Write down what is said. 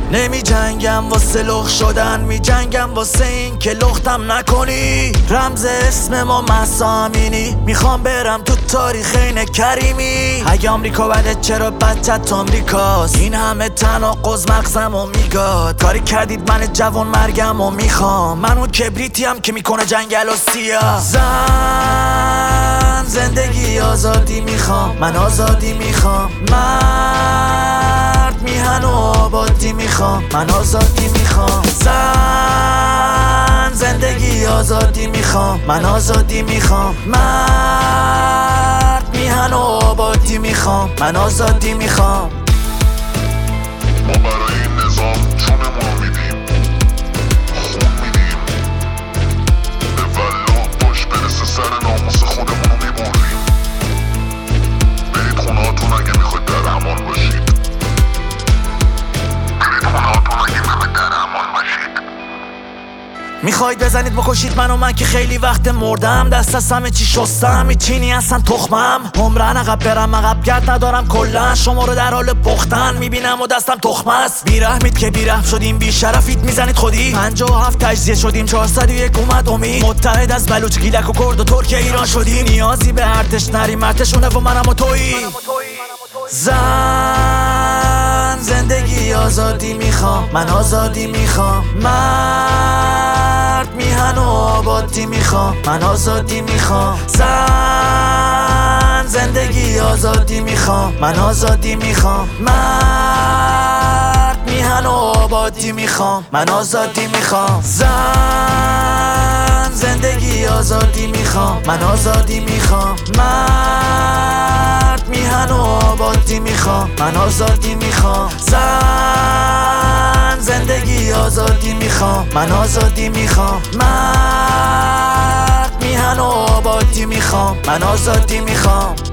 نمی جنگم واسه لخ شدن، می جنگم واسه این که لختم نکنی. رمز اسم ما مهسا امینی، میخوام برم تو تاریخ این کریمی. اگه آمریکا بده چرا بدتت آمریکاست؟ این همه تناقض مغزم و میگاد. کاری کردید من جوان مرگم و میخوام. من اون کبریتیم که میکنه جنگل و سیاه. زن زندگی آزادی میخوام، من آزادی میخوام. مرد میهن و آبادی میخوام، من آزادی میخوام. زن زندگی آزادی میخوام، من آزادی میخوام. مرد میهن و آبادی میخوام، من آزادی میخوام. ما برای این نظام جونمونو میدیم، خون میدیم. به والله باش برسه سر ناموس خودمونو میبریم. برید خونهاتون اگه میخواید در امان باشید. میخواید بزنید بکشید منو، من که خیلی وقت مردم. دست از همه چی شستم، میچینی اصلا تخمم. عمرن عقب برم عقب گرد ندارم کلن. شما رو در حال پختن میبینم و دستم تخمه است. بیرحمید که بیرحم شدیم، بیشرفید میزنید خودی. 57 تجزیه شدیم، 401 اومد امید. متحد از بلوچ گیلک و کرد و ترک ایران شدیم. نیازی به ارتش نریم، ارتشونه و منم و تویی. زن زندگی آزادی میخوام، من آزادی میخوام. مرد میهن و آبادی میخوام، من آزادی میخوام. زن زندگی آزادی میخوام، من آزادی میخوام. مرد میهن و آبادی میخوام، من آزادی میخوام. زن زندگی آزادی میخوام، من آزادی میخوام. مرد میهن و آبادی میخوام، من آزادی میخوام. زن زندگی آزادی میخوام، من آزادی میخوام. مرد میهن و آبادی میخوام، من آزادی میخوام.